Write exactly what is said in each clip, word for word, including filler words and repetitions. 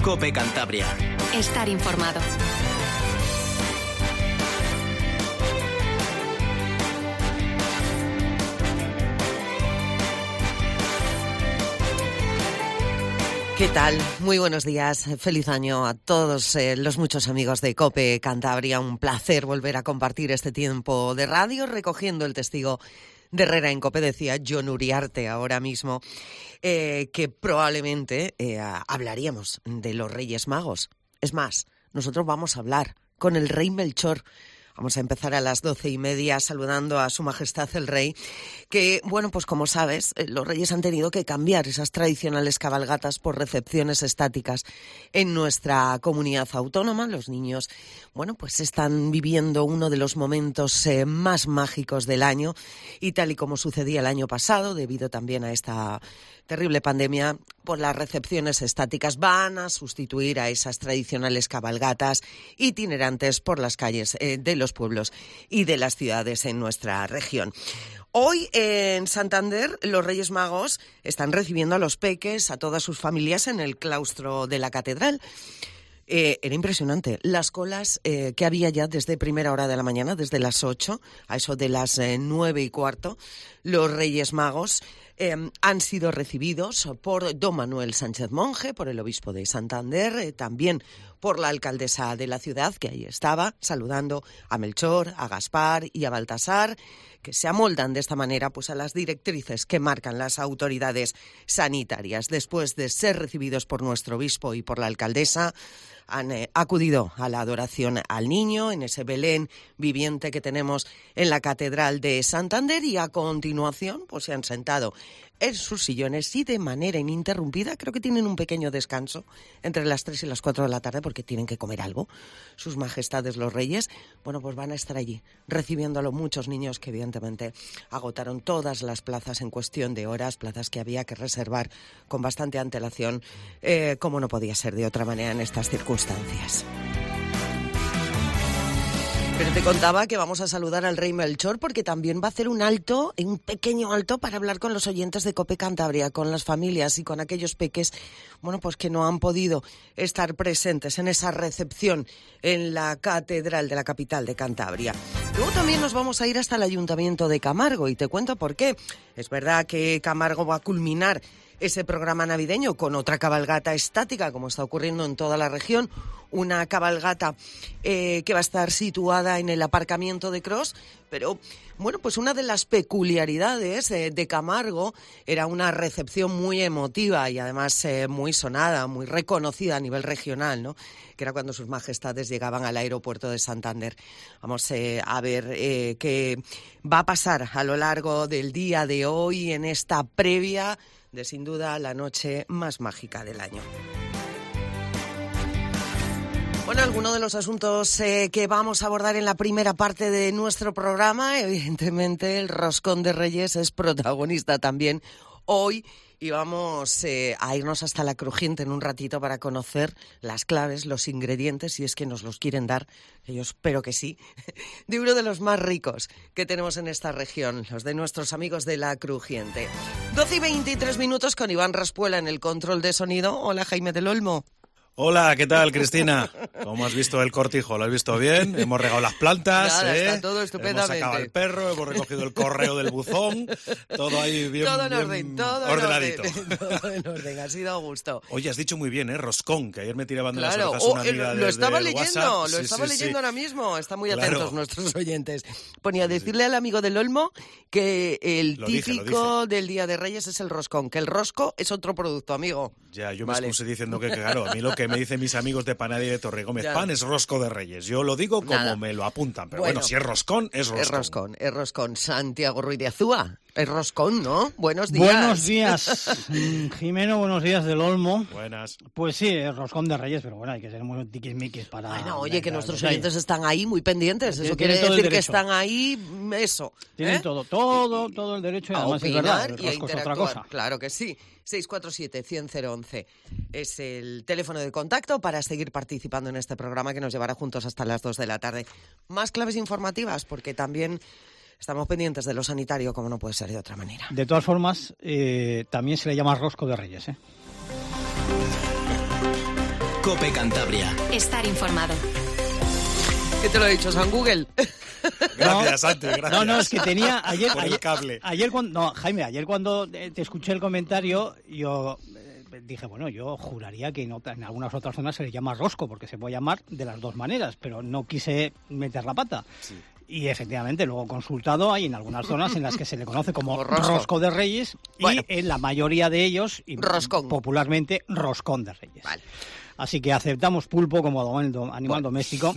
COPE Cantabria. Estar informado. ¿Qué tal? Muy buenos días. Feliz año a todos eh, los muchos amigos de COPE Cantabria. Un placer volver a compartir este tiempo de radio recogiendo el testigo de Herrera en COPE. Decía Jon Uriarte ahora mismo eh, que probablemente eh, hablaríamos de los Reyes Magos. Es más, nosotros vamos a hablar con el Rey Melchor. Vamos a empezar a las doce y media saludando a Su Majestad el Rey, que, bueno, pues como sabes, los reyes han tenido que cambiar esas tradicionales cabalgatas por recepciones estáticas en nuestra comunidad autónoma. Los niños, bueno, pues están viviendo uno de los momentos eh, más mágicos del año, y tal y como sucedía el año pasado, debido también a esta terrible pandemia, pues las recepciones estáticas van a sustituir a esas tradicionales cabalgatas itinerantes por las calles eh, de los pueblos y de las ciudades en nuestra región. Hoy en Santander los Reyes Magos están recibiendo a los peques, a todas sus familias en el claustro de la catedral. Eh, era impresionante las colas eh, que había ya desde primera hora de la mañana, desde las ocho, a eso de las eh, nueve y cuarto. Los Reyes Magos eh, han sido recibidos por don Manuel Sánchez Monje, por el obispo de Santander, eh, también por la alcaldesa de la ciudad, que ahí estaba, saludando a Melchor, a Gaspar y a Baltasar, que se amoldan de esta manera pues a las directrices que marcan las autoridades sanitarias. Después de ser recibidos por nuestro obispo y por la alcaldesa, han eh, acudido a la adoración al niño en ese Belén viviente que tenemos en la Catedral de Santander, y a continuación pues se han sentado en sus sillones y de manera ininterrumpida. Creo que tienen un pequeño descanso entre las tres y las cuatro de la tarde porque tienen que comer algo. Sus majestades los reyes, bueno, pues van a estar allí recibiendo a los muchos niños que evidentemente agotaron todas las plazas en cuestión de horas, plazas que había que reservar con bastante antelación, eh, como no podía ser de otra manera en estas circunstancias. Pero te contaba que vamos a saludar al Rey Melchor porque también va a hacer un alto, un pequeño alto, para hablar con los oyentes de COPE Cantabria, con las familias y con aquellos peques, bueno, pues que no han podido estar presentes en esa recepción en la catedral de la capital de Cantabria. Luego también nos vamos a ir hasta el Ayuntamiento de Camargo y te cuento por qué. Es verdad que Camargo va a culminar ese programa navideño con otra cabalgata estática, como está ocurriendo en toda la región, una cabalgata eh, que va a estar situada en el aparcamiento de Cros, pero bueno, pues una de las peculiaridades eh, de Camargo era una recepción muy emotiva y además eh, muy sonada, muy reconocida a nivel regional, ¿no? Que era cuando sus majestades llegaban al aeropuerto de Santander. Vamos eh, a ver eh, qué va a pasar a lo largo del día de hoy en esta previa de, sin duda, la noche más mágica del año. Bueno, algunos de los asuntos eh, que vamos a abordar en la primera parte de nuestro programa, evidentemente el Roscón de Reyes es protagonista también hoy, y vamos eh, a irnos hasta la Crujiente en un ratito para conocer las claves, los ingredientes, si es que nos los quieren dar, que yo espero que sí, de uno de los más ricos que tenemos en esta región, los de nuestros amigos de la Crujiente. doce y veintitrés minutos con Iván Raspuela en el control de sonido. Hola, Jaime del Olmo. Hola, ¿qué tal, Cristina? ¿Cómo has visto el cortijo? ¿Lo has visto bien? Hemos regado las plantas, Nada, ¿eh? está todo estupendamente. Hemos sacado al perro, hemos recogido el correo del buzón, todo ahí bien, todo en bien orden, todo ordenadito. En orden, todo en orden, ha sido a gusto. Oye, has dicho muy bien, ¿eh? Roscón, que ayer me tiré banderas Claro, orejas una oh, amiga lo de, estaba del leyendo, WhatsApp. lo Sí, estaba sí, leyendo sí. ahora mismo, están muy Claro. atentos nuestros oyentes. Ponía, decirle al amigo del Olmo que el Lo dije, lo típico del Día de Reyes es el roscón, que el rosco es otro producto, amigo. Ya, yo me Vale. excusé diciendo que, que, claro, a mí lo que me dicen mis amigos de Panadería de Torregómez Ya. Pan es rosco de Reyes. Yo lo digo como Nada. me lo apuntan, pero bueno, Bueno. si es roscón, es roscón. Es roscón, es roscón. Santiago Ruiz de Azúa, es roscón, ¿no? Buenos días. Buenos días, mm, Jimeno, buenos días del Olmo. Buenas. Pues sí, es roscón de Reyes, pero bueno, hay que ser muy tiquismiquis para... Bueno, oye, que para- nuestros para- oyentes están ahí muy pendientes. Eso Tienen quiere todo el decir que derecho. están ahí, eso. Tienen ¿eh? todo, todo, todo el derecho, y A además es opinar verdad, el y a rosco es otra interactuar. cosa. Claro que sí. seis cuatro siete, cien, cero once es el teléfono de contacto para seguir participando en este programa que nos llevará juntos hasta las dos de la tarde. Más claves informativas, porque también estamos pendientes de lo sanitario, como no puede ser de otra manera. De todas formas, eh, también se le llama rosco de Reyes, ¿eh? COPE Cantabria. Estar informado. ¿Qué te lo he dicho, San Google? Gracias, Santi, gracias. No, no, es que tenía ayer, por ayer, el cable. ayer cuando, no, Jaime, ayer cuando te escuché el comentario, yo eh, dije, bueno, yo juraría que en, otra, en algunas otras zonas se le llama rosco, porque se puede llamar de las dos maneras, pero no quise meter la pata. Sí. Y efectivamente, luego consultado, hay en algunas zonas en las que se le conoce como, como rosco. rosco de Reyes, bueno, y en la mayoría de ellos, y popularmente, roscón de Reyes. Vale. Así que aceptamos pulpo como animal bueno. doméstico.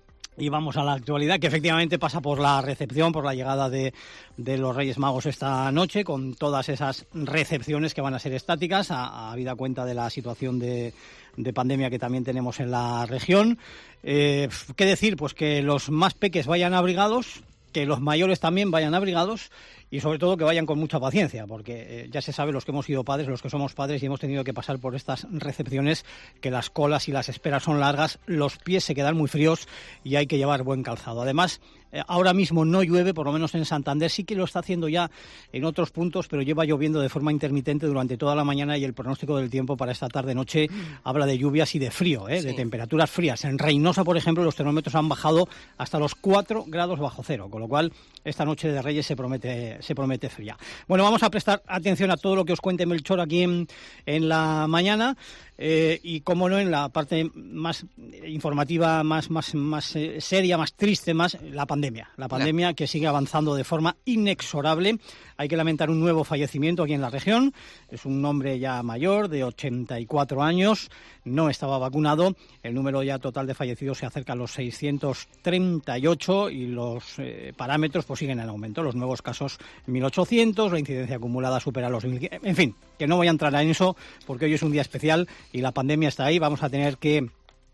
Y vamos a la actualidad, que efectivamente pasa por la recepción, por la llegada de, de los Reyes Magos esta noche, con todas esas recepciones que van a ser estáticas, a, a habida cuenta de la situación de, de pandemia que también tenemos en la región. Eh, ¿Qué decir? Pues que los más peques vayan abrigados, que los mayores también vayan abrigados, y sobre todo que vayan con mucha paciencia, porque eh, ya se sabe, los que hemos sido padres, los que somos padres y hemos tenido que pasar por estas recepciones, que las colas y las esperas son largas, los pies se quedan muy fríos y hay que llevar buen calzado. Además, eh, ahora mismo no llueve, por lo menos en Santander, sí que lo está haciendo ya en otros puntos, pero lleva lloviendo de forma intermitente durante toda la mañana, y el pronóstico del tiempo para esta tarde-noche mm. habla de lluvias y de frío, ¿eh? Sí. de temperaturas frías. En Reynosa, por ejemplo, los termómetros han bajado hasta los cuatro grados bajo cero, con lo cual esta noche de Reyes se promete se promete fría. Bueno, vamos a prestar atención a todo lo que os cuente Melchor aquí en, en la mañana, eh, y cómo no, en la parte más informativa, más, más, más eh, seria, más triste, más la pandemia. La pandemia que sigue avanzando de forma inexorable. Hay que lamentar un nuevo fallecimiento aquí en la región. Es un hombre ya mayor, de ochenta y cuatro años, no estaba vacunado. El número ya total de fallecidos se acerca a los seiscientos treinta y ocho y los eh, parámetros pues siguen en aumento. Los nuevos casos mil ochocientos, la incidencia acumulada supera los mil. En fin, que no voy a entrar en eso porque hoy es un día especial y la pandemia está ahí. Vamos a tener que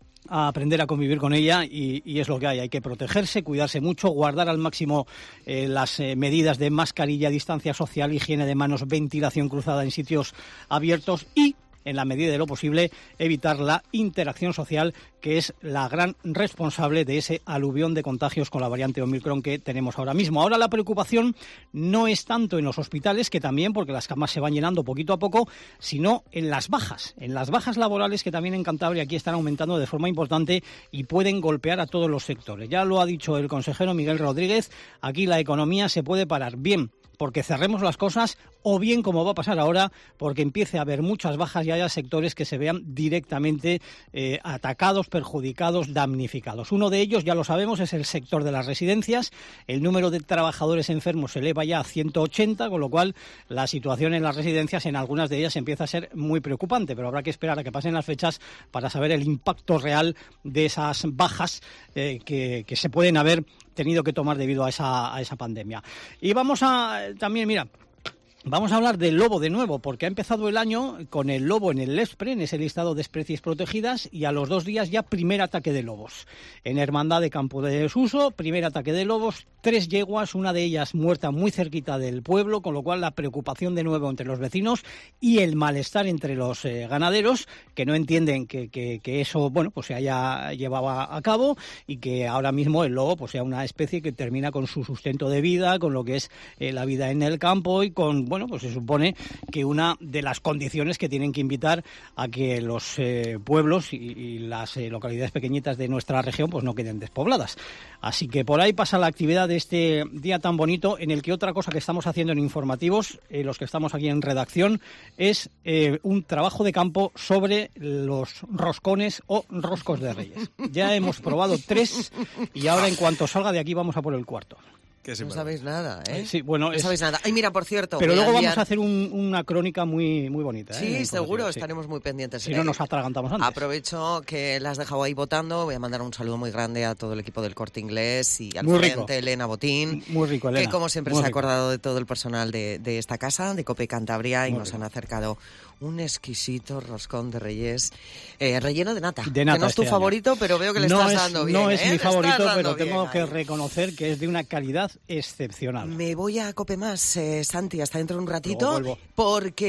a aprender a convivir con ella y, y es lo que hay. Hay que protegerse, cuidarse mucho, guardar al máximo eh, las eh, medidas de mascarilla, distancia social, higiene de manos, ventilación cruzada en sitios abiertos y, en la medida de lo posible, evitar la interacción social, que es la gran responsable de ese aluvión de contagios con la variante Omicron que tenemos ahora mismo. Ahora la preocupación no es tanto en los hospitales, que también, porque las camas se van llenando poquito a poco, sino en las bajas, en las bajas laborales, que también en Cantabria aquí están aumentando de forma importante y pueden golpear a todos los sectores. Ya lo ha dicho el consejero Miguel Rodríguez, aquí la economía se puede parar bien porque cerremos las cosas, o bien, como va a pasar ahora, porque empiece a haber muchas bajas y haya sectores que se vean directamente eh, atacados, perjudicados, damnificados. Uno de ellos, ya lo sabemos, es el sector de las residencias. El número de trabajadores enfermos se eleva ya a ciento ochenta, con lo cual la situación en las residencias, en algunas de ellas, empieza a ser muy preocupante, pero habrá que esperar a que pasen las fechas para saber el impacto real de esas bajas eh, que, que se pueden haber tenido que tomar debido a esa, a esa pandemia. Y vamos a también, mira, vamos a hablar del lobo de nuevo, porque ha empezado el año con el lobo en el LESPRE, en ese listado de especies protegidas, y a los dos días ya primer ataque de lobos. En Hermandad de Campo de Desuso, primer ataque de lobos, tres yeguas, una de ellas muerta muy cerquita del pueblo, con lo cual la preocupación de nuevo entre los vecinos y el malestar entre los eh, ganaderos, que no entienden que, que, que eso, bueno, pues se haya llevado a cabo y que ahora mismo el lobo pues sea una especie que termina con su sustento de vida, con lo que es eh, la vida en el campo y con, bueno, pues se supone que una de las condiciones que tienen que invitar a que los eh, pueblos y, y las eh, localidades pequeñitas de nuestra región pues no queden despobladas. Así que por ahí pasa la actividad de este día tan bonito, en el que otra cosa que estamos haciendo en informativos, eh, los que estamos aquí en redacción, es eh, un trabajo de campo sobre los roscones o roscos de Reyes. Ya hemos probado tres y ahora en cuanto salga de aquí vamos a por el cuarto. No sabéis nada, ¿eh? Sí, bueno, no es... sabéis nada. Ay, mira, por cierto... Pero luego vamos a hacer un, una crónica muy muy bonita, ¿eh? Sí, seguro, sí. Estaremos muy pendientes. Si no nos atragantamos antes. Aprovecho que la has dejado ahí votando. Voy a mandar un saludo muy grande a todo el equipo del Corte Inglés y al muy frente, rico. Elena Botín. Muy rico, Elena. Que como siempre muy se ha rico. acordado de todo el personal de, de esta casa, de COPE Cantabria, y muy nos rico. han acercado un exquisito roscón de Reyes, eh, relleno de nata. De nata que no es tu este favorito, año. pero veo que le no estás es, dando bien. No es ¿eh? mi favorito, pero bien, tengo que ahí. reconocer que es de una calidad excepcional. Me voy a Cope Más, eh, Santi, hasta dentro de un ratito, porque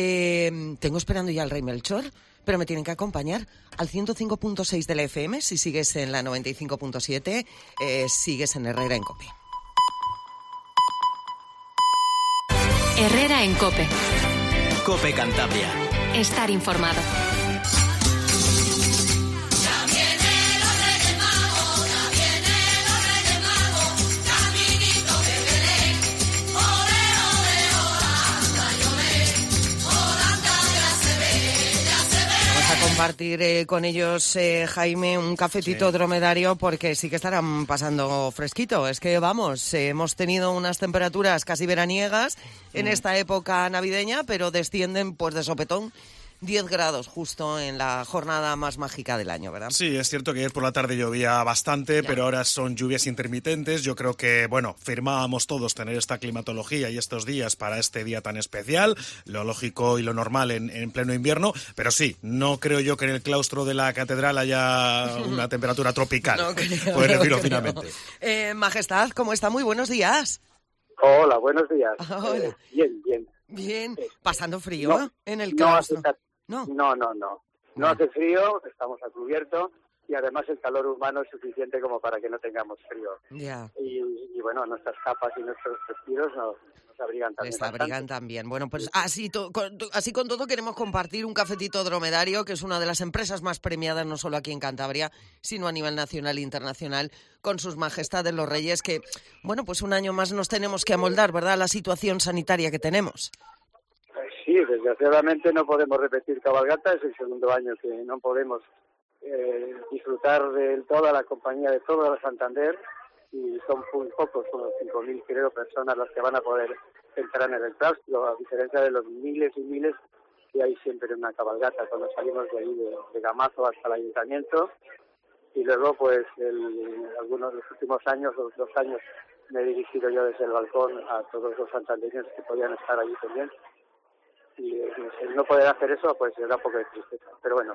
tengo esperando ya al Rey Melchor, pero me tienen que acompañar al ciento cinco punto seis de la F M. Si sigues en la noventa y cinco punto siete, eh, sigues en Herrera en Cope. Herrera en Cope. COPE Cantabria. Estar informado. compartir eh, con ellos, eh, Jaime, un cafetito Sí. dromedario, porque sí que estarán pasando fresquito. Es que, vamos, eh, hemos tenido unas temperaturas casi veraniegas en Mm. esta época navideña, pero descienden pues de sopetón diez grados justo en la jornada más mágica del año, ¿verdad? Sí, es cierto que ayer por la tarde llovía bastante, Ya. pero ahora son lluvias intermitentes. Yo creo que, bueno, firmábamos todos tener esta climatología y estos días para este día tan especial, lo lógico y lo normal en, en pleno invierno, pero sí, no creo yo que en el claustro de la catedral haya una temperatura tropical, No creo, puedes no decirlo creo. finamente. Eh, Majestad, ¿cómo está? Muy buenos días. Hola, buenos días. Hola. Eh, bien, bien. Bien, pasando frío No, en el no hace, claustro. ta- No. no, no, no. No hace frío, estamos a cubierto y además el calor humano es suficiente como para que no tengamos frío. Ya. Y, y bueno, nuestras capas y nuestros vestidos nos, nos abrigan también. Les bastante. abrigan también. Bueno, pues así, to- con, así con todo queremos compartir un cafetito dromedario, que es una de las empresas más premiadas no solo aquí en Cantabria, sino a nivel nacional e internacional, con sus majestades los reyes, que, bueno, pues un año más nos tenemos que amoldar, ¿verdad?, a la situación sanitaria que tenemos. Sí, desgraciadamente no podemos repetir cabalgata, es el segundo año que no podemos eh, disfrutar de toda la compañía de toda la Santander y son muy pocos, como cinco mil creo personas las que van a poder entrar en el claustro, a diferencia de los miles y miles que hay siempre en una cabalgata cuando salimos de ahí de, de Gamazo hasta el ayuntamiento. Y luego pues el, algunos de los últimos años, los dos años, me he dirigido yo desde el balcón a todos los santandereños que podían estar allí también. Y eh, el no poder hacer eso pues da un poco de tristeza, pero bueno,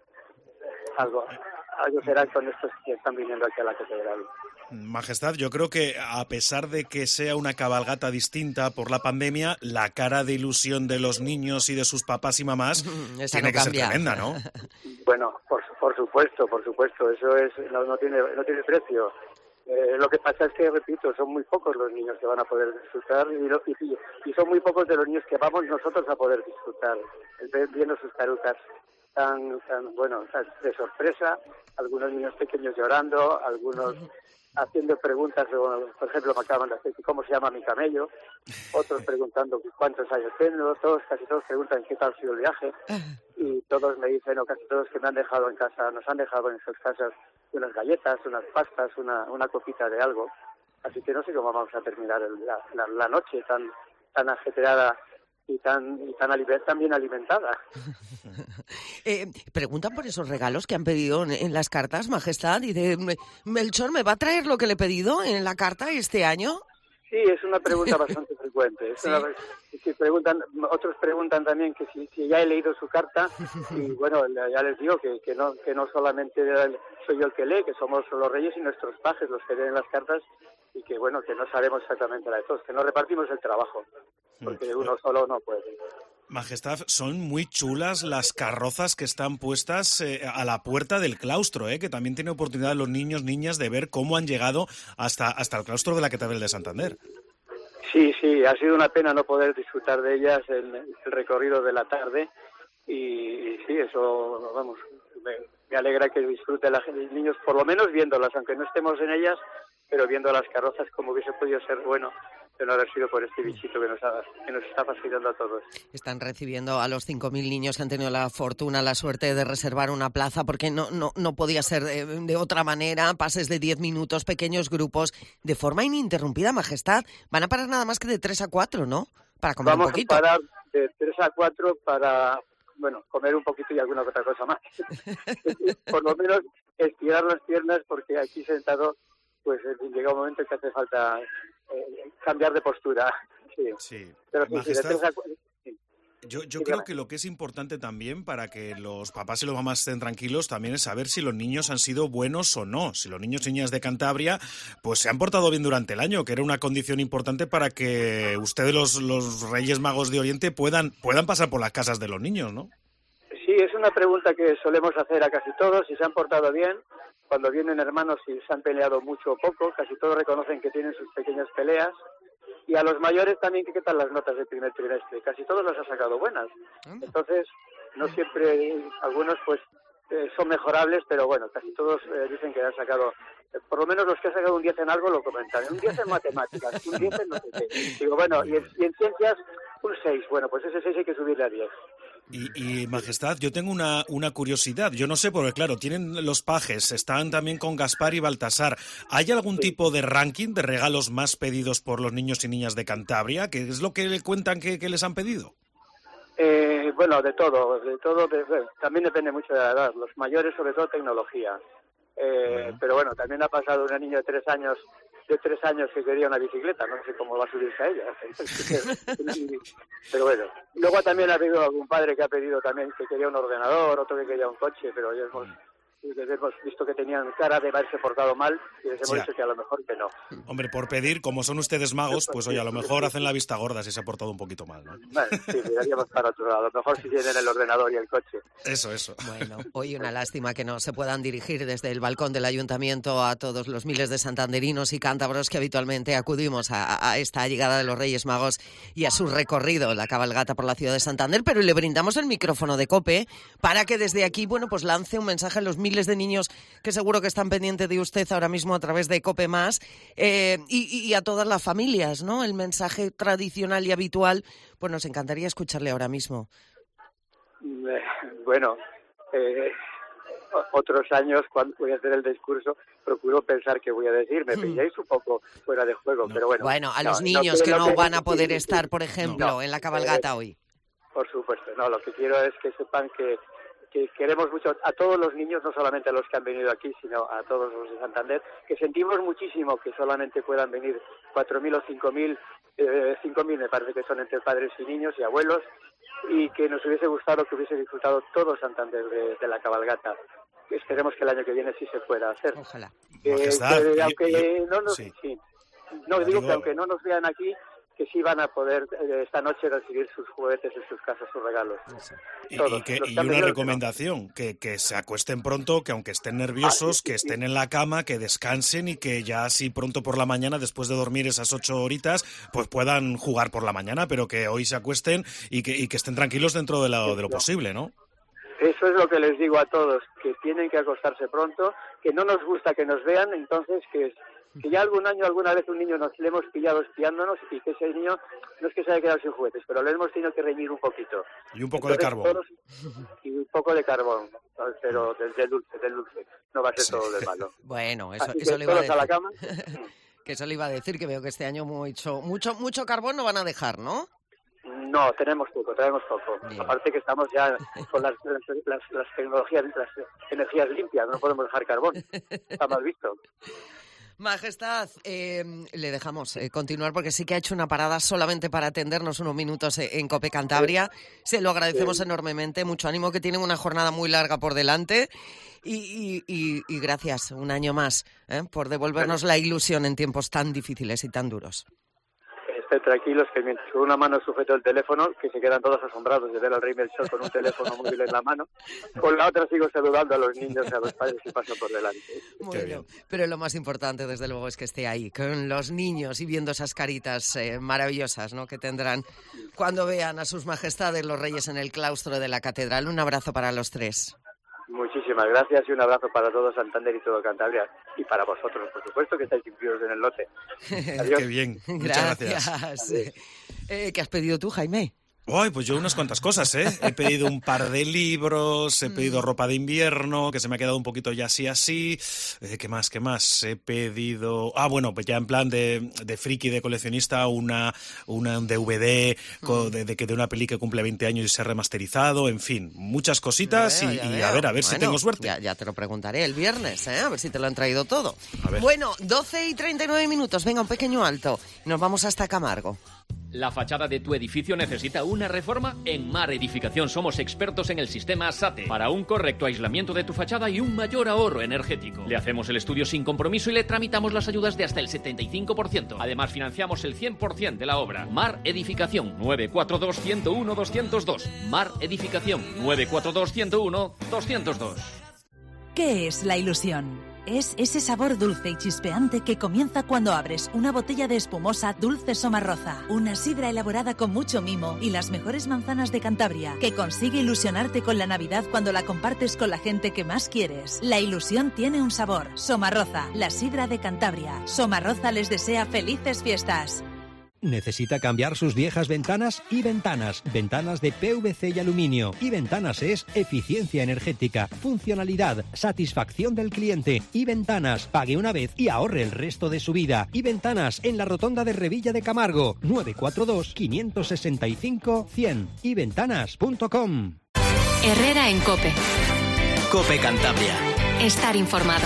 algo algo será con estos que están viniendo aquí a la catedral. Majestad, yo creo que a pesar de que sea una cabalgata distinta por la pandemia, la cara de ilusión de los niños y de sus papás y mamás Esa tiene no que cambia. ser tremenda, ¿no? Bueno, por, por supuesto, por supuesto, eso es no, no tiene no tiene precio. Eh, lo que pasa es que, repito, son muy pocos los niños que van a poder disfrutar y, lo, y, y son muy pocos de los niños que vamos nosotros a poder disfrutar, el- viendo sus carutas tan, tan, bueno, tan de sorpresa, algunos niños pequeños llorando, algunos haciendo preguntas, o, por ejemplo, me acaban de hacer cómo se llama mi camello, otros preguntando cuántos años tengo, todos, casi todos preguntan qué tal ha sido el viaje, y todos me dicen, o casi todos que me han dejado en casa, nos han dejado en sus casas unas galletas, unas pastas, una, una copita de algo. Así que no sé cómo vamos a terminar el- la, la, la noche tan tan ajetreada y tan y tan, ali- tan bien alimentada. Eh, preguntan por esos regalos que han pedido en, en las cartas, Majestad, y de Melchor, ¿me va a traer lo que le he pedido en la carta este año? Sí, es una pregunta bastante frecuente. Es Sí. una- que preguntan, otros preguntan también que si, si ya he leído su carta y bueno, ya les digo que, que no que no solamente soy yo el que lee, que somos los reyes y nuestros pajes los que leen las cartas y que bueno, que no sabemos exactamente la de todos, que no repartimos el trabajo, porque uno solo no puede. Majestad, son muy chulas las carrozas que están puestas eh, a la puerta del claustro, eh, que también tiene oportunidad los niños, niñas, de ver cómo han llegado hasta, hasta el claustro de la Catedral de Santander. Sí, sí, ha sido una pena no poder disfrutar de ellas en el recorrido de la tarde y, y sí, eso, vamos, me, me alegra que disfrute la gente, los niños, por lo menos viéndolas, aunque no estemos en ellas, pero viendo las carrozas como hubiese podido ser bueno de no haber sido por este bichito que nos, ha, que nos está fastidiando a todos. Están recibiendo a los cinco mil niños que han tenido la fortuna, la suerte de reservar una plaza, porque no, no, no podía ser de, de otra manera, pases de diez minutos, pequeños grupos, de forma ininterrumpida, Majestad. Van a parar nada más que de tres a cuatro, ¿no? Para comer Vamos un poquito. a parar de tres a cuatro para, bueno, comer un poquito y alguna otra cosa más. Por lo menos estirar las piernas, porque aquí sentado pues llega un momento que hace falta eh, cambiar de postura. Sí. Sí. Pero sí, Majestad, sí, de tres a cuatro, sí. Yo, yo Dígame. creo que lo que es importante también para que los papás y los mamás estén tranquilos también es saber si los niños han sido buenos o no. Si los niños y niñas de Cantabria pues se han portado bien durante el año, que era una condición importante para que ustedes, los, los Reyes Magos de Oriente, puedan, puedan pasar por las casas de los niños, ¿no? Sí, es una pregunta que solemos hacer a casi todos, si se han portado bien. Cuando vienen hermanos y se han peleado mucho o poco, casi todos reconocen que tienen sus pequeñas peleas. Y a los mayores también, ¿qué tal las notas del primer trimestre? Casi todos las ha sacado buenas. Entonces, no siempre, algunos pues eh, son mejorables, pero bueno, casi todos eh, dicen que han sacado, eh, por lo menos los que han sacado un diez en algo lo comentan. Un diez en matemáticas, un diez en no sé qué. Digo, bueno, y en, y en ciencias un seis. Bueno, pues ese seis hay que subirle a diez. Y, y Majestad, yo tengo una, una curiosidad. Yo no sé, porque claro, tienen los pajes, están también con Gaspar y Baltasar. ¿Hay algún sí. tipo de ranking de regalos más pedidos por los niños y niñas de Cantabria? ¿Qué es lo que le cuentan que, que les han pedido? Eh, bueno, de todo, de todo. De, de, también depende mucho de la edad. Los mayores, sobre todo, tecnología. Eh, bueno. Pero bueno, también ha pasado una niña de tres años de tres años que quería una bicicleta, no sé cómo va a subirse a ella. Pero bueno, luego también ha habido algún padre que ha pedido también que quería un ordenador, otro que quería un coche, pero ya hemos, hemos visto que tenían cara de haberse portado mal y les hemos sí. dicho que a lo mejor que no. Hombre, por pedir, como son ustedes magos, pues oye, a lo mejor hacen la vista gorda si se ha portado un poquito mal, ¿no? Bueno, sí, miraríamos para otro lado. A lo mejor si tienen el ordenador y el coche. Eso, eso. Bueno, hoy una lástima que no se puedan dirigir desde el balcón del ayuntamiento a todos los miles de santanderinos y cántabros que habitualmente acudimos a, a esta llegada de los Reyes Magos y a su recorrido, la cabalgata por la ciudad de Santander, pero le brindamos el micrófono de COPE para que desde aquí, bueno, pues lance un mensaje a los miles de niños que seguro que están pendientes de usted ahora mismo a través de COPE Más, eh, y, y a todas las familias, ¿no? El mensaje tradicional y habitual, pues nos encantaría escucharle ahora mismo. Bueno, eh, otros años cuando voy a hacer el discurso procuro pensar qué voy a decir, me pilláis un poco fuera de juego, no. pero bueno. Bueno, a los no, niños no, que no que, van a poder que, estar, por ejemplo, no, en la cabalgata eh, hoy. Por supuesto, no, lo que quiero es que sepan que que queremos mucho a todos los niños, no solamente a los que han venido aquí, sino a todos los de Santander, que sentimos muchísimo que solamente puedan venir cuatro mil o cinco mil, eh, cinco mil me parece que son entre padres y niños y abuelos, y que nos hubiese gustado que hubiese disfrutado todo Santander de, de la cabalgata. Esperemos que el año que viene sí se pueda hacer. Ojalá. Eh, que, y, aunque y, no nos, sí. Sí, no digo, digo que aunque no nos vean aquí, que sí van a poder eh, esta noche recibir sus juguetes en sus casas, sus regalos. Y, Todos, y, que, y una recomendación, no. que, que se acuesten pronto, que aunque estén nerviosos, ah, sí, sí, que estén sí. en la cama, que descansen y que ya así pronto por la mañana, después de dormir esas ocho horitas, pues puedan jugar por la mañana, pero que hoy se acuesten y que, y que estén tranquilos dentro de lo, sí, de lo posible, ¿no? Eso es lo que les digo a todos, que tienen que acostarse pronto, que no nos gusta que nos vean, entonces que... que ya algún año, alguna vez un niño nos le hemos pillado espiándonos y que ese niño no es que se haya quedado sin juguetes, pero le hemos tenido que reñir un poquito. Y un poco Entonces, de carbón. Todos, y un poco de carbón, pero del, del dulce, del dulce. No va a ser sí. todo de malo. Bueno, eso, Así eso que le iba a decir. A la cama. Que eso le iba a decir, que veo que este año mucho, mucho, mucho carbón no van a dejar, ¿no? No, tenemos poco, tenemos poco. Bien. Aparte que estamos ya con las, las, las, las tecnologías, las energías limpias, no podemos dejar carbón. Está mal visto. Majestad, eh, le dejamos eh, continuar porque sí que ha hecho una parada solamente para atendernos unos minutos en COPE Cantabria. Se lo agradecemos sí. enormemente, mucho ánimo, que tienen una jornada muy larga por delante y, y, y, y gracias un año más ¿eh? por devolvernos la ilusión en tiempos tan difíciles y tan duros. Estén tranquilos que mientras con una mano sujeto el teléfono, que se quedan todos asombrados de ver al Rey Melchor con un teléfono móvil en la mano, con la otra sigo saludando a los niños y a los padres que pasan por delante. Bueno, pero lo más importante desde luego es que esté ahí con los niños y viendo esas caritas eh, maravillosas, ¿no?, que tendrán cuando vean a sus majestades los reyes en el claustro de la catedral. Un abrazo para los tres. Muchísimas gracias y un abrazo para todo Santander y todo Cantabria y para vosotros, por supuesto, que estáis incluidos en el lote. Adiós. Qué bien, muchas gracias. gracias. Eh, ¿Qué has pedido tú, Jaime? Ay, pues yo unas cuantas cosas, ¿eh? He pedido un par de libros, he pedido ropa de invierno, que se me ha quedado un poquito ya así así. Eh, ¿Qué más, qué más? He pedido... Ah, bueno, pues ya en plan de, de friki, de coleccionista, una, una un D V D mm. de, de, de una peli que cumple veinte años y se ha remasterizado, en fin, muchas cositas veo, y, y a ver, a ver bueno, si tengo suerte. Ya, ya te lo preguntaré el viernes, ¿eh? A ver si te lo han traído todo. A ver. Bueno, doce y treinta y nueve minutos, venga, un pequeño alto. Nos vamos hasta Camargo. ¿La fachada de tu edificio necesita una reforma? En Mar Edificación somos expertos en el sistema SATE para un correcto aislamiento de tu fachada y un mayor ahorro energético. Le hacemos el estudio sin compromiso y le tramitamos las ayudas de hasta el setenta y cinco por ciento. Además, financiamos el cien por ciento de la obra. Mar Edificación, nueve cuatro dos, uno cero uno, dos cero dos. Mar Edificación, nueve cuatro dos, uno cero uno, dos cero dos. ¿Qué es la ilusión? Es ese sabor dulce y chispeante que comienza cuando abres una botella de espumosa Dulce Somarroza, una sidra elaborada con mucho mimo y las mejores manzanas de Cantabria, que consigue ilusionarte con la Navidad cuando la compartes con la gente que más quieres. La ilusión tiene un sabor. Somarroza, la sidra de Cantabria. Somarroza les desea felices fiestas. ¿Necesita cambiar sus viejas ventanas? Y Ventanas, ventanas de P V C y aluminio. Y Ventanas es eficiencia energética, funcionalidad, satisfacción del cliente. Y Ventanas, pague una vez y ahorre el resto de su vida. Y Ventanas, en la rotonda de Revilla de Camargo, nueve cuatro dos, cinco seis cinco, cien. y ventanas punto com. Herrera en COPE. COPE Cantabria. Estar informado.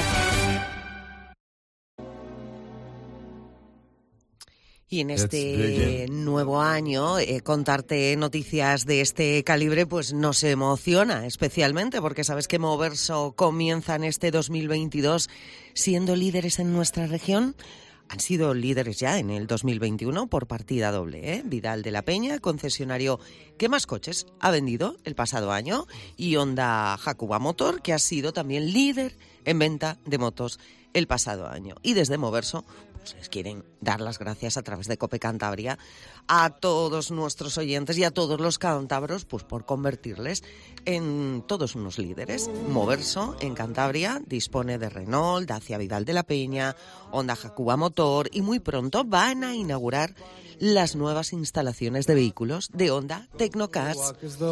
Y en este nuevo año, eh, contarte noticias de este calibre pues nos emociona especialmente, porque sabes que Moverso comienza en este dos mil veintidós siendo líderes en nuestra región. Han sido líderes ya en el dos mil veintiuno por partida doble, ¿eh? Vidal de la Peña, concesionario que más coches ha vendido el pasado año, y Honda Hakuba Motor, que ha sido también líder en venta de motos el pasado año. Y desde Moverso pues les quieren dar las gracias a través de COPE Cantabria a todos nuestros oyentes y a todos los cántabros pues por convertirles en todos unos líderes. Moverso en Cantabria dispone de Renault, Dacia Vidal de la Peña, Honda Hakuba Motor, y muy pronto van a inaugurar las nuevas instalaciones de vehículos de Honda Tecnocars.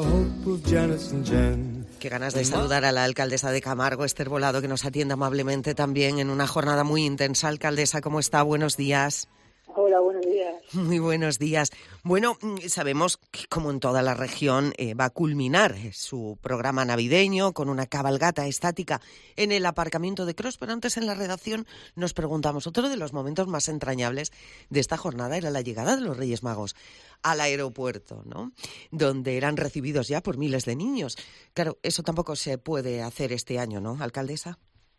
Qué ganas de saludar a la alcaldesa de Camargo, Esther Volado, que nos atiende amablemente también en una jornada muy intensa. Alcaldesa, ¿cómo está? Buenos días. Hola, buenos días. Muy buenos días. Bueno, sabemos que, como en toda la región, eh, va a culminar su programa navideño con una cabalgata estática en el aparcamiento de Cros, pero antes en la redacción nos preguntamos, otro de los momentos más entrañables de esta jornada era la llegada de los Reyes Magos al aeropuerto, ¿no? Donde eran recibidos ya por miles de niños. Claro, eso tampoco se puede hacer este año, ¿no, alcaldesa?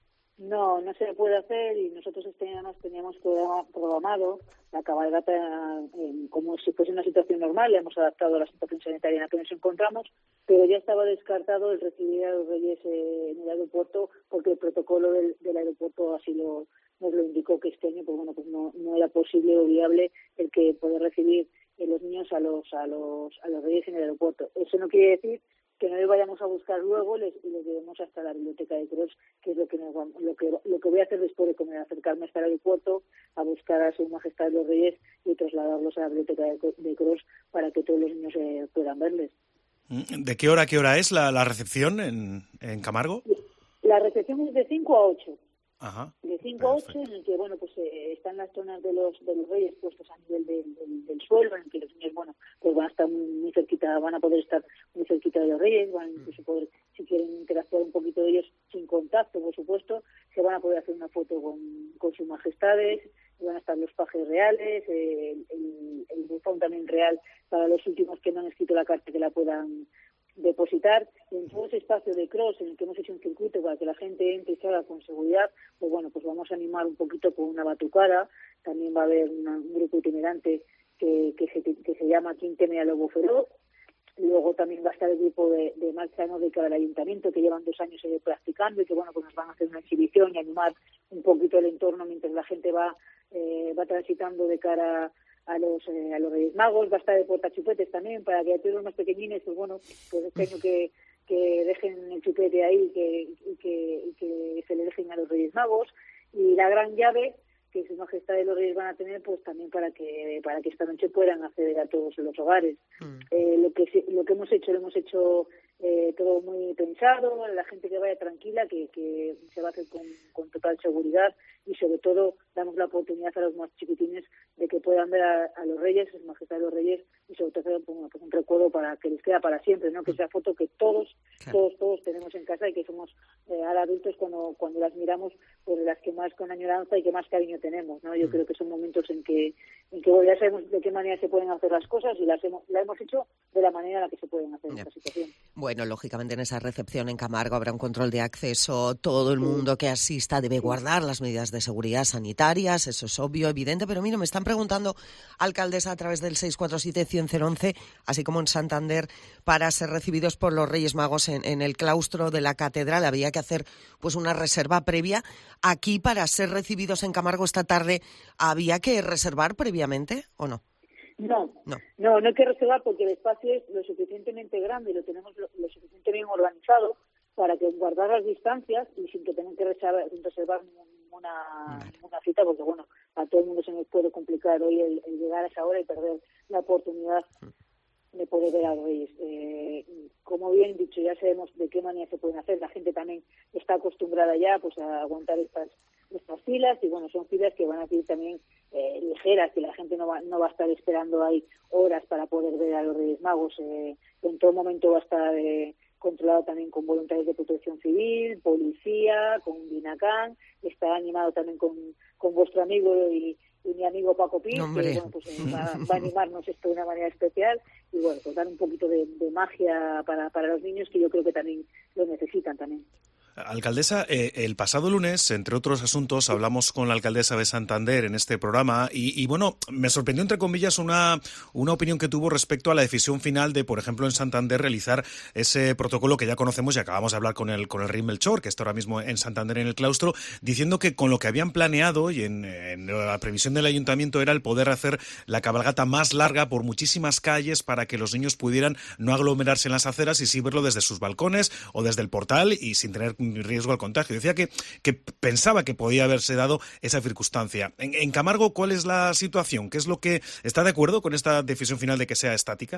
No, no se puede hacer, y nosotros este año nos teníamos programado la cabalgata eh, como si fuese una situación normal. Le hemos adaptado a la situación sanitaria en la que nos encontramos, pero ya estaba descartado el recibir a los Reyes eh, en el aeropuerto, porque el protocolo del, del aeropuerto así lo nos lo indicó, que este año pues bueno pues no, no era posible o viable el que poder recibir eh, los niños a los a los a los Reyes en el aeropuerto. Eso no quiere decir que no les vayamos a buscar luego les, y les llevemos hasta la biblioteca de Cros, que es lo que, nos, lo que lo que voy a hacer después de comer, acercarme hasta el aeropuerto, a buscar a Su Majestad los Reyes y trasladarlos a la biblioteca de, de Cros para que todos los niños eh, puedan verles. ¿De qué hora a qué hora es la, la recepción en, en Camargo? La recepción es de cinco a ocho. Ajá. De cinco a ocho, en el que bueno pues eh, están las zonas de los de los Reyes puestos a nivel de, de, del suelo, en el que los niños bueno pues van a estar muy, muy cerquita, van a poder estar muy cerquita de los Reyes, van a incluso poder, si quieren interactuar un poquito de ellos sin contacto, por supuesto, se van a poder hacer una foto con, con sus majestades, van a estar los pajes reales, eh, el, el, el buzón también real para los últimos que no han escrito la carta, que la puedan depositar, y en todo ese espacio de Cros en el que hemos hecho un circuito para que la gente entre y salga con seguridad, pues bueno, pues vamos a animar un poquito con una batucada. También va a haber una, un grupo itinerante que, que, se, que se llama Quien teme al lobo feroz. Luego también va a estar el grupo de, de marcha nórdica del ayuntamiento, que llevan dos años eh, practicando, y que bueno, pues nos van a hacer una exhibición y animar un poquito el entorno mientras la gente va eh, va transitando de cara a los eh, a los Reyes Magos. Va a estar de portachupetes también, para que a todos los más pequeñines, pues bueno, pues este año que, que dejen el chupete ahí, que, y que, y que se le dejen a los Reyes Magos. Y la gran llave que Su Majestad y los Reyes van a tener, pues también para que para que esta noche puedan acceder a todos los hogares. Mm. Eh, lo que lo que hemos hecho, lo hemos hecho eh, todo muy pensado, la gente que vaya tranquila, que, que se va a hacer con, con total seguridad, y sobre todo damos la oportunidad a los más chiquitines de que puedan ver a, a los Reyes, a Su Majestad de los Reyes, y sobre todo pues, pues un recuerdo para que les queda para siempre, ¿no? Que esa foto que todos, claro. todos, todos tenemos en casa, y que somos eh, ahora adultos cuando cuando las miramos, pues las que más con añoranza y que más cariño tenemos, ¿no? Yo mm. creo que son momentos en que en que bueno, ya sabemos de qué manera se pueden hacer las cosas, y las hemos la hemos hecho de la manera en la que se pueden hacer en esta situación. Bueno, lógicamente en esa recepción en Camargo habrá un control de acceso. Todo el mundo que asista debe guardar las medidas de seguridad sanitarias, eso es obvio, evidente, pero mira, me están preguntando, alcaldesa, a través del seis cuatro siete, cien, cero once, así como en Santander, para ser recibidos por los Reyes Magos en, en el claustro de la catedral, había que hacer pues una reserva previa. Aquí, para ser recibidos en Camargo esta tarde, ¿había que reservar previamente o no? No, no, no, no hay que reservar, porque el espacio es lo suficientemente grande y lo tenemos lo, lo suficientemente bien organizado para que guardar las distancias y sin que tengan que reservar, sin reservar ninguna, ninguna cita, porque bueno, a todo el mundo se nos puede complicar hoy el, el llegar a esa hora y perder la oportunidad de poder ver a los Reyes. Eh, como bien dicho, ya sabemos de qué manera se pueden hacer. La gente también está acostumbrada ya pues a aguantar estas estas filas y bueno, son filas que van a ser también eh, ligeras, que la gente no va no va a estar esperando ahí horas para poder ver a los Reyes Magos. Eh, en todo momento va a estar eh, controlado también con voluntarios de protección civil, policía, con Binacán, está animado también con, con vuestro amigo y y mi amigo Paco Pi, que bueno, pues, va, va a animarnos esto de una manera especial y bueno, pues dar un poquito de, de magia para, para los niños, que yo creo que también lo necesitan también. Alcaldesa, eh, el pasado lunes, entre otros asuntos, hablamos con la alcaldesa de Santander en este programa y, y bueno, me sorprendió, entre comillas, una, una opinión que tuvo respecto a la decisión final de, por ejemplo, en Santander realizar ese protocolo que ya conocemos y acabamos de hablar con el, con el Rey Melchor, que está ahora mismo en Santander en el claustro, diciendo que con lo que habían planeado y en, en la previsión del ayuntamiento era el poder hacer la cabalgata más larga por muchísimas calles para que los niños pudieran no aglomerarse en las aceras y sí verlo desde sus balcones o desde el portal y sin tener riesgo al contagio. Decía que, que pensaba que podía haberse dado esa circunstancia. En, en Camargo, ¿cuál es la situación? ¿Qué es lo que está de acuerdo con esta decisión final de que sea estática?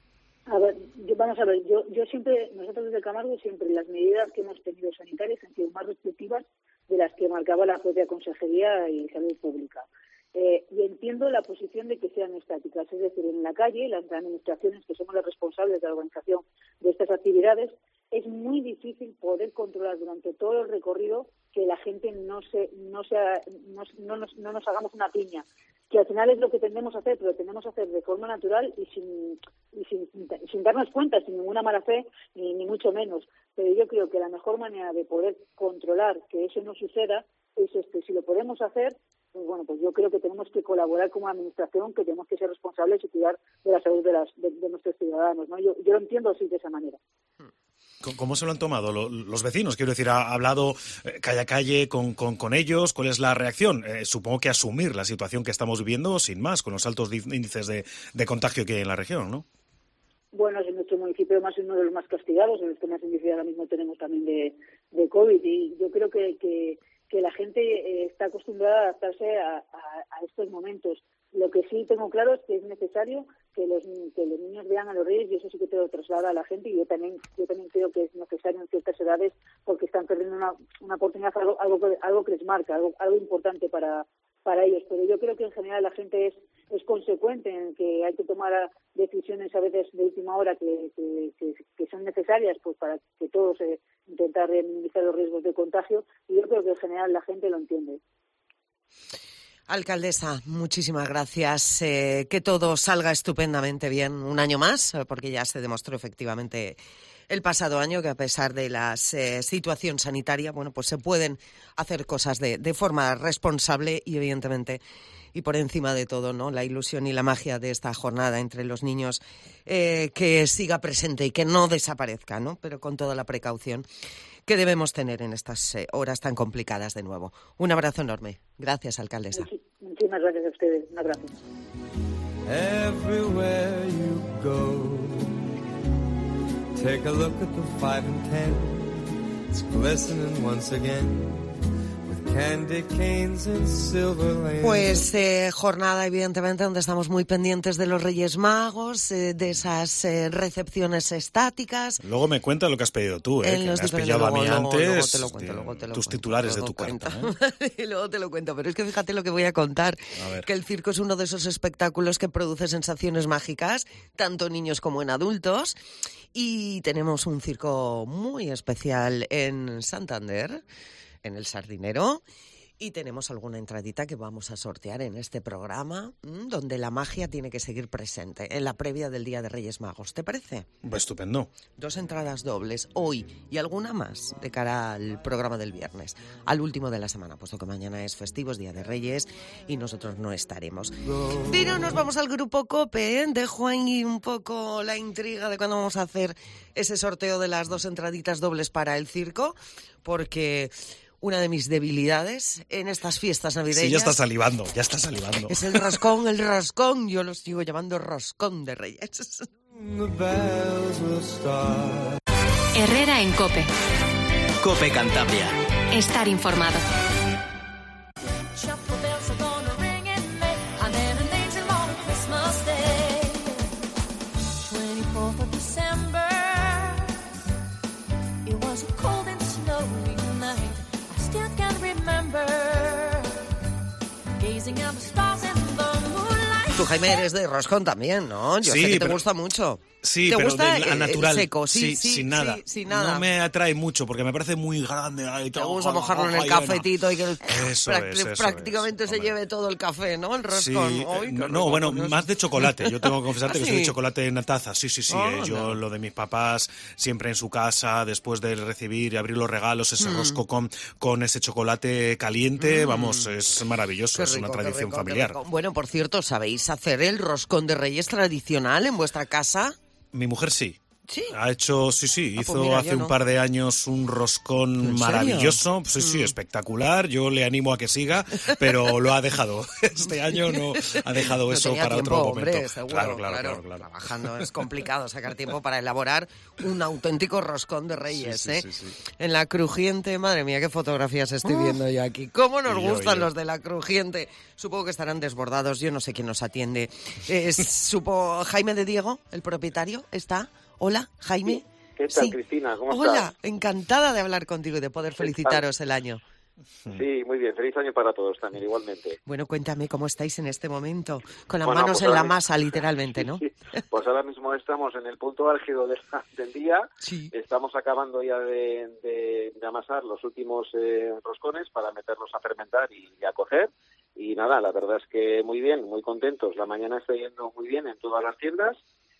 A ver, yo, vamos a ver, yo, yo siempre, nosotros desde Camargo, siempre las medidas que hemos tenido sanitarias han sido más restrictivas de las que marcaba la propia Consejería y Salud Pública. Eh, y entiendo la posición de que sean estáticas, es decir, en la calle, las administraciones que somos las responsables de la organización de estas actividades, es muy difícil poder controlar durante todo el recorrido que la gente no se no sea no, no, nos, no nos hagamos una piña, que al final es lo que tendemos a hacer, pero lo tendemos a hacer de forma natural y sin y sin, sin darnos cuenta, sin ninguna mala fe, ni, ni mucho menos. Pero yo creo que la mejor manera de poder controlar que eso no suceda es este. Si lo podemos hacer, pues bueno, pues yo creo que tenemos que colaborar como administración, que tenemos que ser responsables y cuidar de la salud de, las, de, de nuestros ciudadanos, ¿no? Yo, yo lo entiendo así, de esa manera. ¿Cómo se lo han tomado los vecinos? Quiero decir, ¿ha hablado calle a calle con, con, con ellos? ¿Cuál es la reacción? Eh, supongo que asumir la situación que estamos viviendo sin más, con los altos índices de, de contagio que hay en la región, ¿no? Bueno, en nuestro municipio además es uno de los más castigados, en los que más índice ahora mismo tenemos también de, de COVID, y yo creo que, que, que la gente eh, está acostumbrada a adaptarse a, a, a estos momentos. Lo que sí tengo claro es que es necesario que los que los niños vean a los Reyes, y eso sí que te lo traslada a la gente, y yo también yo también creo que es necesario en ciertas edades, porque están perdiendo una, una oportunidad, algo, algo algo que les marca, algo algo importante para para ellos. Pero yo creo que en general la gente es es consecuente en que hay que tomar decisiones a veces de última hora que que, que, que son necesarias pues para que todos eh, intentar minimizar los riesgos de contagio, y yo creo que en general la gente lo entiende. Alcaldesa, muchísimas gracias. Eh, que todo salga estupendamente bien un año más, porque ya se demostró efectivamente el pasado año que a pesar de la eh, situación sanitaria, bueno, pues se pueden hacer cosas de, de forma responsable y evidentemente, y por encima de todo, ¿no?, la ilusión y la magia de esta jornada entre los niños, eh, que siga presente y que no desaparezca, ¿no?, pero con toda la precaución que debemos tener en estas eh, horas tan complicadas de nuevo. Un abrazo enorme. Gracias, alcaldesa. Muchísimas gracias a ustedes. Un abrazo. Everywhere you go, take a look at the five and ten. It's glistening once again. Pues eh, jornada evidentemente donde estamos muy pendientes de los Reyes Magos, eh, de esas eh, recepciones estáticas. Luego me cuentas lo que has pedido tú, eh, que me has pillado a mí antes, te lo cuento, luego te lo tus cuento, titulares de tu cuento. carta. ¿eh? Y luego te lo cuento, pero es que fíjate lo que voy a contar, a que el circo es uno de esos espectáculos que produce sensaciones mágicas, tanto en niños como en adultos, y tenemos un circo muy especial en Santander, en el Sardinero, y tenemos alguna entradita que vamos a sortear en este programa, mmm, donde la magia tiene que seguir presente, en la previa del Día de Reyes Magos. ¿Te parece? Pues estupendo. Dos entradas dobles hoy y alguna más de cara al programa del viernes, al último de la semana, puesto que mañana es festivo, es Día de Reyes, y nosotros no estaremos. Pero nos vamos al Grupo COPE, ¿eh? Dejo ahí un poco la intriga de cuándo vamos a hacer ese sorteo de las dos entraditas dobles para el circo, porque una de mis debilidades en estas fiestas navideñas... Sí, ya está salivando, ya está salivando. Es el roscón, el roscón. Yo lo sigo llamando roscón de Reyes. Herrera en COPE. COPE Cantabria. Estar informado. Tú, Jaime, eres de roscón también, ¿no? Yo sí, sé que te pero... gusta mucho. Sí, ¿Te pero gusta de la natural, seco? Sí, sí, sí, sin nada. Sí, sin nada. No me atrae mucho porque me parece muy grande. Ay, te gusta mojarlo en el cafetito y que eso práct- es, eso prácticamente es, se hombre. lleve todo el café, ¿no? El roscón. Sí, Ay, no, rico, no, bueno, curioso. más de chocolate. Yo tengo que confesarte ¿Ah, que sí? soy de chocolate en la taza. Sí, sí, sí. Oh, eh, yo no. lo de mis papás, siempre en su casa, después de recibir y abrir los regalos, ese Mm. rosco con, con ese chocolate caliente, Mm. vamos, es maravilloso, Qué es rico, una qué tradición rico, qué familiar. rico. Bueno, por cierto, ¿sabéis hacer el roscón de Reyes tradicional en vuestra casa? Mi mujer sí. Sí. Ha hecho, sí, sí, Ah, hizo pues mira, hace yo un no. par de años un roscón ¿En serio? maravilloso, sí, sí, Mm. espectacular. Yo le animo a que siga, pero lo ha dejado. Este año no ha dejado No eso tenía para tiempo, otro momento. hombre, seguro, claro, claro, claro, claro. Trabajando es complicado sacar tiempo para elaborar un auténtico roscón de Reyes, Sí, sí, ¿eh? sí, sí. En la crujiente, madre mía, qué fotografías estoy viendo yo aquí. ¿Cómo nos Y yo, gustan y yo. los de la crujiente? Supongo que estarán desbordados, yo no sé quién nos atiende. Es, supo, Jaime de Diego, el propietario, ¿está? Hola, Jaime. ¿Qué tal, Sí. Cristina? ¿Cómo Hola, estás? encantada de hablar contigo y de poder felicitaros el año. Sí, muy bien. Feliz año para todos también, igualmente. Bueno, cuéntame cómo estáis en este momento, con las Bueno, manos pues en ahora la mismo- masa, literalmente, ¿no? Sí, pues ahora mismo estamos en el punto álgido de la- del día. Sí. Estamos acabando ya de, de- de amasar los últimos eh, roscones para meterlos a fermentar y, y a cocer. Y nada, la verdad es que muy bien, muy contentos. La mañana está yendo muy bien en todas las tiendas.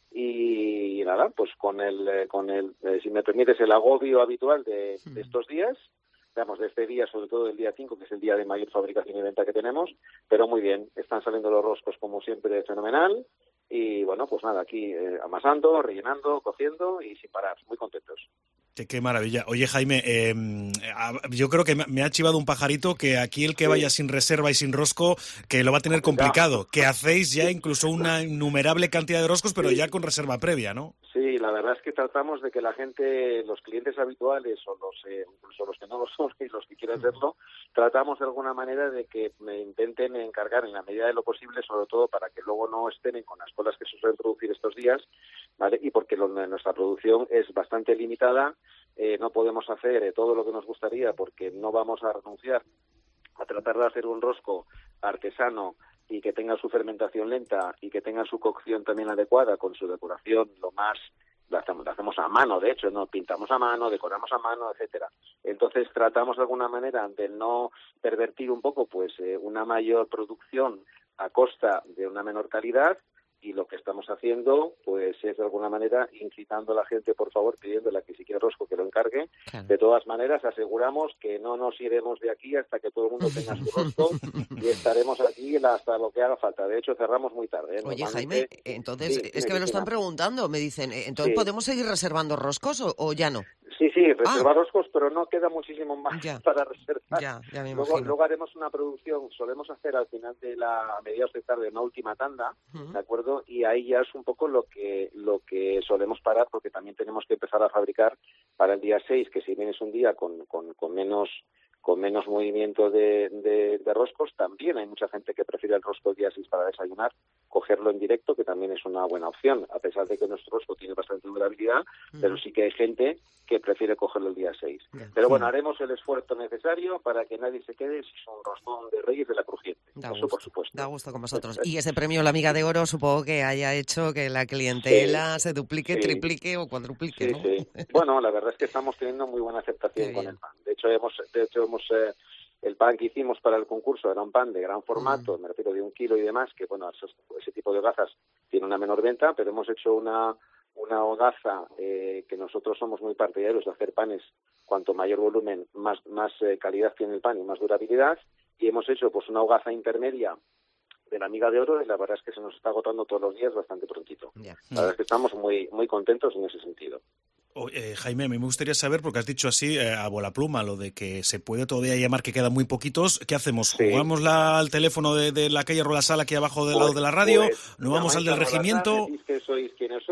Y nada, pues con el, eh, con el eh, si me permites, el agobio habitual de, de estos días, digamos, de este día, sobre todo el día cinco, que es el día de mayor fabricación y venta que tenemos, pero muy bien, están saliendo los roscos como siempre fenomenal, y bueno, pues nada, aquí eh, amasando, rellenando, cociendo y sin parar, muy contentos. Qué, qué maravilla. Oye, Jaime, eh, a- yo creo que me, me ha chivado un pajarito que aquí el que vaya sin reserva y sin rosco, que lo va a tener complicado. Que hacéis ya incluso una innumerable cantidad de roscos, pero ya con reserva previa, ¿no? Sí, la verdad es que tratamos de que la gente, los clientes habituales o los eh, incluso los que no lo son y los que quieran serlo, tratamos de alguna manera de que me intenten encargar en la medida de lo posible, sobre todo para que luego no estén con las colas que se suelen producir estos días, ¿vale? Y porque lo, nuestra producción es bastante limitada, eh, no podemos hacer eh, todo lo que nos gustaría porque no vamos a renunciar a tratar de hacer un rosco artesano y que tenga su fermentación lenta y que tenga su cocción también adecuada, con su decoración lo más, lo hacemos, lo hacemos a mano, de hecho, no pintamos a mano, decoramos a mano, etcétera. Entonces tratamos de alguna manera de no pervertir un poco pues eh, una mayor producción a costa de una menor calidad, y lo que estamos haciendo pues es de alguna manera incitando a la gente, por favor, pidiéndole a que si quiere rosco que lo encargue. Claro. De todas maneras, aseguramos que no nos iremos de aquí hasta que todo el mundo tenga su rosco y estaremos aquí hasta lo que haga falta. De hecho, cerramos muy tarde, ¿eh? Oye, Normalmente- Jaime, entonces, Sí, es dime, que me lo están Cristina. preguntando, me dicen, eh, ¿entonces Sí. podemos seguir reservando roscos o, o ya no? Sí, sí, reservar roscos, pero no queda muchísimo más Ya. para reservar. Ya, ya me Luego, imagino. luego haremos una producción, solemos hacer al final de la, a mediados de tarde, una última tanda, Ujú. ¿de acuerdo? Y ahí ya es un poco lo que lo que solemos parar, porque también tenemos que empezar a fabricar para el día seis, que si bien es un día con, con, con menos con menos movimiento de, de, de roscos, también hay mucha gente que prefiere el rosco el día seis para desayunar, cogerlo en directo, que también es una buena opción, a pesar de que nuestro rosco tiene bastante durabilidad, pero sí que hay gente que prefiere cogerlo el día seis. Pero bueno, haremos el esfuerzo necesario para que nadie se quede sin un roscón de Reyes de la Crujiente. Da Eso gusto, por supuesto. da gusto con vosotros. Y ese premio La Amiga de Oro supongo que haya hecho que la clientela se duplique, Sí. triplique o cuadruplique, Sí, ¿no? sí. Bueno, la verdad es que estamos teniendo muy buena aceptación con el pan. De hecho, hemos, de hecho hemos eh, el pan que hicimos para el concurso era un pan de gran formato, me refiero de un kilo y demás, que bueno, esos- ese tipo de hogazas tiene una menor venta, pero hemos hecho una una hogaza eh, que nosotros somos muy partidarios de hacer panes, cuanto mayor volumen, más más eh, calidad tiene el pan y más durabilidad, y hemos hecho pues una hogaza intermedia de la Amiga de Oro, y la verdad es que se nos está agotando todos los días bastante prontito. Ya. La verdad es que estamos muy muy contentos en ese sentido. O- eh, Jaime, a mí me gustaría saber, porque has dicho así eh, a bola pluma, lo de que se puede todavía llamar que quedan muy poquitos. ¿Qué hacemos? Sí. ¿Jugamos la, al teléfono de, de la calle Rolasal aquí abajo del lado de la radio? Pues, ¿No vamos al del llamáis a regimiento? Roldán, decís que sois quienes sois, que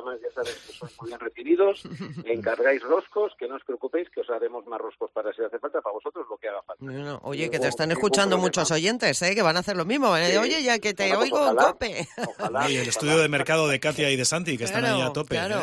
además ya sabéis que sois muy bien recibidos, encargáis roscos, que no os preocupéis, que os haremos más roscos para si hace falta, para vosotros lo que haga falta. Bueno, oye, que te están escuchando muchos oyentes, ¿eh? Que van a hacer lo mismo. ¿eh? Sí. Oye, ya que te bueno, oigo pues ojalá, Cope. Ojalá, y el ojalá. estudio de mercado de Katia y de Santi, que claro, están ahí a tope. Claro.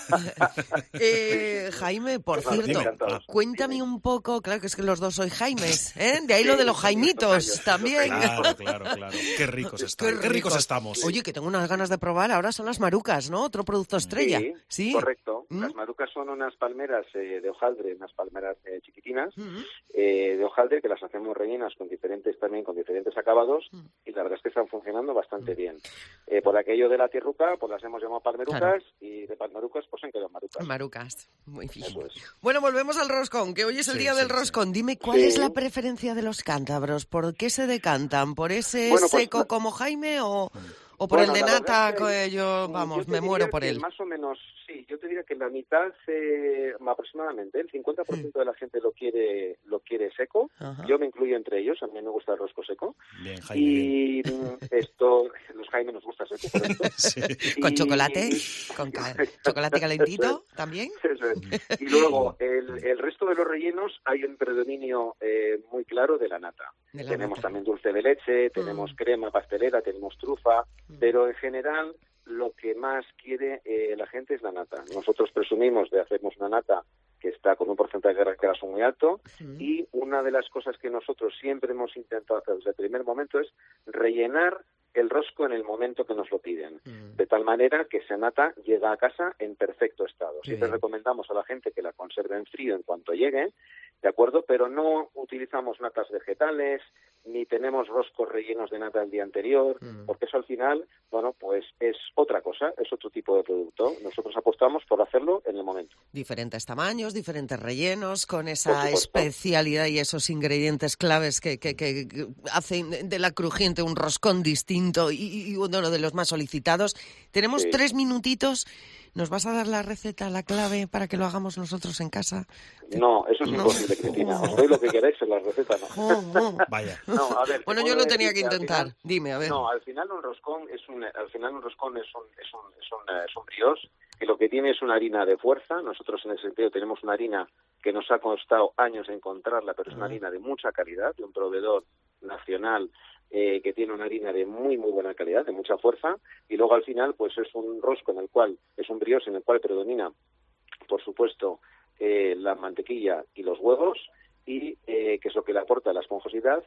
¿eh? eh, Jaime, por pues cierto, dime, cuéntame un poco, claro que es que los dos sois Jaimes, ¿eh? De ahí sí, lo de los Jaimitos también. Claro, claro, claro. Qué ricos están, qué ricos, qué ricos estamos. Oye, que tengo unas ganas de probar, ahora son las marucas, ¿no? Otro producto estrella. Sí, ¿Sí? correcto. ¿Mm? Las marucas son unas palmeras eh, de hojaldre, unas palmeras eh, chiquitinas ¿Mm? eh, de hojaldre que las hacemos rellenas con diferentes también con diferentes acabados ¿Mm? Y la verdad es que están funcionando bastante ¿Mm? Bien. Eh, por aquello de la tierruca, pues las hemos llamado palmerucas claro. Y de palmerucas pues han quedado marucas. Marucas, muy bien. Es. Bueno, volvemos al roscón, que hoy es el sí, día sí, del roscón. Sí. Dime, ¿cuál sí. es la preferencia de los cántabros? ¿Por qué se decantan? ¿Por ese bueno, pues, seco como Jaime o...? ¿O por bueno, el de nata, que, que yo, vamos, yo me muero por él? Más o menos, sí. Yo te diría que la mitad, eh, aproximadamente, el cincuenta por ciento de la gente lo quiere lo quiere seco. Ajá. Yo me incluyo entre ellos, a mí me gusta el rosco seco. Bien, Jaime. Y bien. esto, los Jaime nos gusta seco, por esto. Sí. Y, ¿con chocolate? ¿Con ca- chocolate calentito también? Eso es. Y luego, el, el resto de los rellenos hay un predominio eh, muy claro de la nata. De la tenemos nata. También dulce de leche, tenemos mm. crema pastelera, tenemos trufa, mm. pero en general lo que más quiere eh, la gente es la nata. Nosotros presumimos de hacernos una nata que está con un porcentaje de graso muy alto mm. y una de las cosas que nosotros siempre hemos intentado hacer desde el primer momento es rellenar el rosco en el momento que nos lo piden, mm. de tal manera que esa nata llega a casa en perfecto estado. Sí. Siempre recomendamos a la gente que la conserve en frío en cuanto llegue, ¿de acuerdo? Pero no utilizamos natas vegetales, ni tenemos roscos rellenos de nata el día anterior, mm. porque eso al final, bueno, pues es otra cosa, es otro tipo de producto. Nosotros apostamos por hacerlo en el momento. Diferentes tamaños, diferentes rellenos, con esa especialidad y esos ingredientes claves que, que, que hacen de la crujiente un roscón distinto y, y uno de los más solicitados. Tenemos sí. tres minutitos. ¿Nos vas a dar la receta, la clave, para que lo hagamos nosotros en casa? No, eso es no. imposible, Cristina. Os doy lo que queréis en la receta, ¿no? Oh, no. Vaya. No, a ver, bueno, yo lo tenía que intentar. Final, Dime, a ver. No, al final un roscón es un, al final un roscón es un, es un, es un, es un brioche, que lo que tiene es una harina de fuerza. Nosotros en ese sentido tenemos una harina que nos ha costado años encontrarla, pero es una harina de mucha calidad, de un proveedor nacional eh, que tiene una harina de muy muy buena calidad, de mucha fuerza, y luego al final pues es un rosco en el cual, es un brioche en el cual predomina, por supuesto, eh, la mantequilla y los huevos, y eh, que es lo que le aporta la esponjosidad,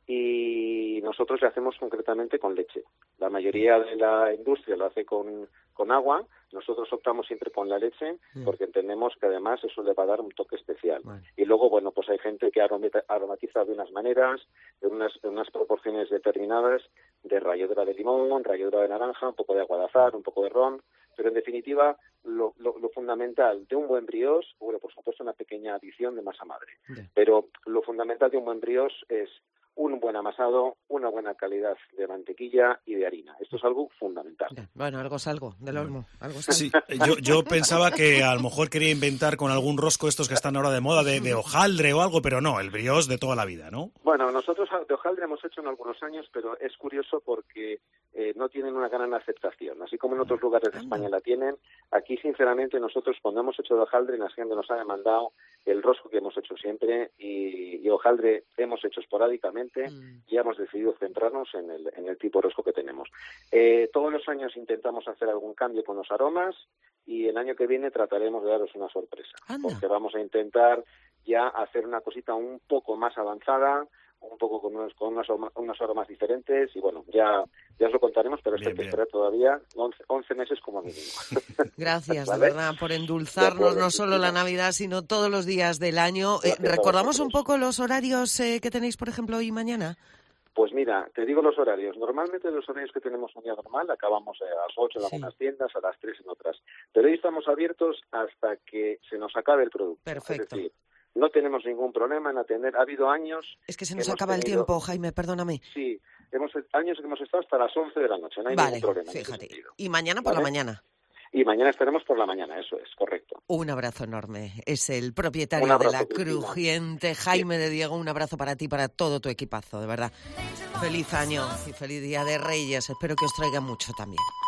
y nosotros le hacemos concretamente con leche. La mayoría de la industria lo hace con, con agua, nosotros optamos siempre con la leche porque entendemos que además eso le va a dar un toque especial. Vale. Y luego, bueno, pues hay gente que aromatiza de unas maneras, de unas, de unas proporciones determinadas, de ralladura de limón, ralladura de naranja, un poco de agua de azahar, un poco de ron, pero en definitiva lo, lo, lo fundamental de un buen brioche, bueno, por supuesto una pequeña adición de masa madre, Bien. pero lo fundamental de un buen brioche es un buen amasado, una buena calidad de mantequilla y de harina. Esto es algo fundamental. Bueno, algo es algo, del olmo. Algo es algo. Sí, yo, yo pensaba que a lo mejor quería inventar con algún rosco estos que están ahora de moda, de, de hojaldre o algo, pero no, el brioche de toda la vida, ¿no? Bueno, nosotros de hojaldre hemos hecho en algunos años, pero es curioso porque eh, no tienen una gran aceptación. Así como en otros lugares de España la tienen, aquí sinceramente nosotros cuando hemos hecho de hojaldre, la gente nos ha demandado el rosco que hemos hecho siempre y, y hojaldre hemos hecho esporádicamente. Mm. Ya hemos decidido centrarnos en el, en el tipo de rosco que tenemos. Eh, todos los años intentamos hacer algún cambio con los aromas y el año que viene trataremos de daros una sorpresa. Anda. Porque vamos a intentar ya hacer una cosita un poco más avanzada, un poco con unos, con unos, unos aromas diferentes y bueno, ya, ya os lo contaremos, pero esto hay que esperar todavía once meses como mínimo. Gracias, ¿vale? De verdad, por endulzarnos no solo la Navidad, sino todos los días del año. Eh, ¿Recordamos un poco los horarios eh, que tenéis, por ejemplo, hoy y mañana? Pues mira, te digo los horarios. Normalmente los horarios que tenemos un día normal acabamos a las ocho en sí. algunas tiendas, a las tres en otras. Pero hoy estamos abiertos hasta que se nos acabe el producto. Perfecto. Es decir, no tenemos ningún problema en atender. Ha habido años... Es que se nos acaba tenido... el tiempo, Jaime, perdóname. Sí, hemos años que hemos estado hasta las once de la noche, no hay vale, ningún problema. Fíjate. Y mañana por ¿vale? la mañana. Y mañana estaremos por la mañana, eso es, correcto. Un abrazo enorme. Es el propietario de La Crujiente, Jaime de Diego. Un abrazo para ti y para todo tu equipazo, de verdad. Feliz año y feliz Día de Reyes. Espero que os traiga mucho también.